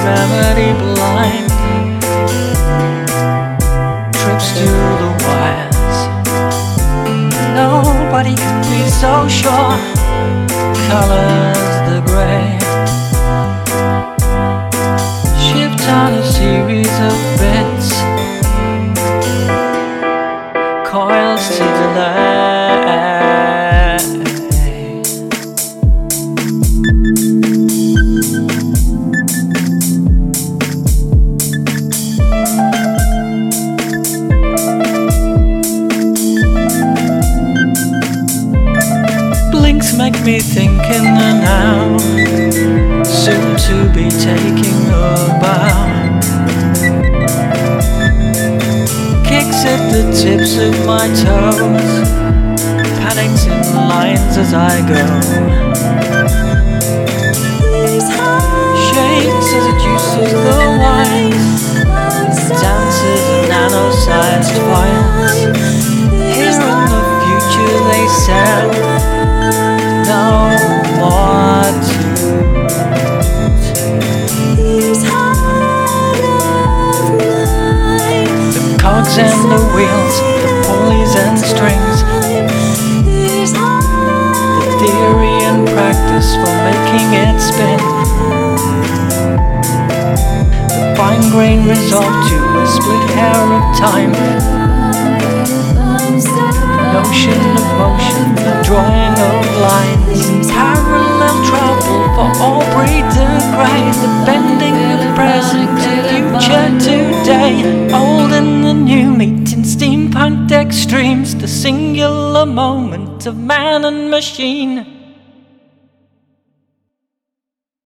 remedy blind, trips to the wires. Nobody can be so sure, colors the grey, shift on a series of bits, coils to delay. Blinks make me think in the now, soon to be taking a bow. Kicks at the tips of my toes, panics in lines as I go, shakes as it uses the wine, dances in nano-sized files. Here in the future they sound no more to the cogs and the wheels, the pulleys and strings, the theory and practice for making it spin, the fine grain resolved to a split hair of time, notion of motion, the drawing of lines, parallel travel for all breeds of grey, the bending of present to future today, old and the new meet in steampunk extremes, the singular moment of man and machine.